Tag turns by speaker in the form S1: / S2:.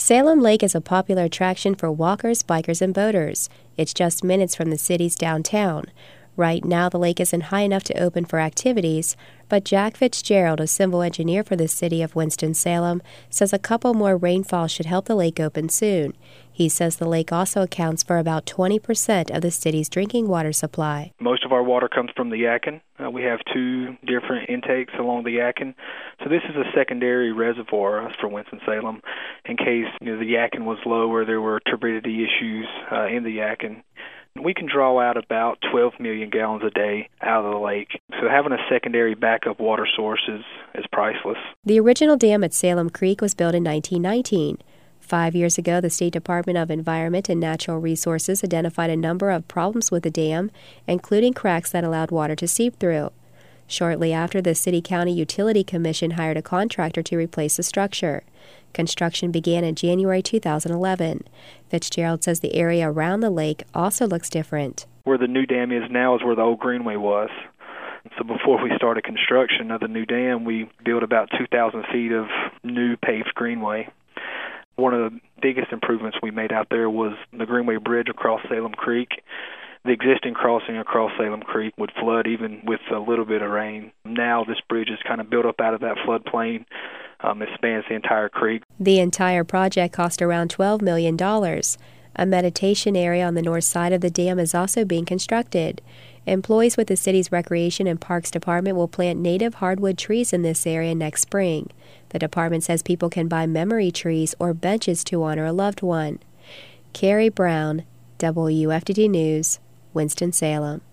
S1: Salem Lake is a popular attraction for walkers, bikers, and boaters. It's just minutes from the city's downtown. Right now, the lake isn't high enough to open for activities, but Jack Fitzgerald, a civil engineer for the city of Winston-Salem, says a couple more rainfalls should help the lake open soon. He says the lake also accounts for about 20% of the city's drinking water supply.
S2: Most of our water comes from the Yadkin. We have two different intakes along the Yadkin. So this is a secondary reservoir for Winston-Salem in case the Yadkin was low or there were turbidity issues in the Yadkin. We can draw out about 12 million gallons a day out of the lake. So having a secondary backup water source is priceless.
S1: The original dam at Salem Creek was built in 1919. 5 years ago, the State Department of Environment and Natural Resources identified a number of problems with the dam, including cracks that allowed water to seep through. Shortly after, the City-County Utility Commission hired a contractor to replace the structure. Construction began in January 2011. Fitzgerald says the area around the lake also looks different.
S2: Where the new dam is now is where the old greenway was. So before we started construction of the new dam, we built about 2,000 feet of new paved greenway. One of the biggest improvements we made out there was the Greenway Bridge across Salem Creek. The existing crossing across Salem Creek would flood even with a little bit of rain. Now this bridge is kind of built up out of that floodplain. It spans the entire creek.
S1: The entire project cost around $12 million. A meditation area on the north side of the dam is also being constructed. Employees with the city's Recreation and Parks Department will plant native hardwood trees in this area next spring. The department says people can buy memory trees or benches to honor a loved one. Carrie Brown, WFDD News, Winston-Salem.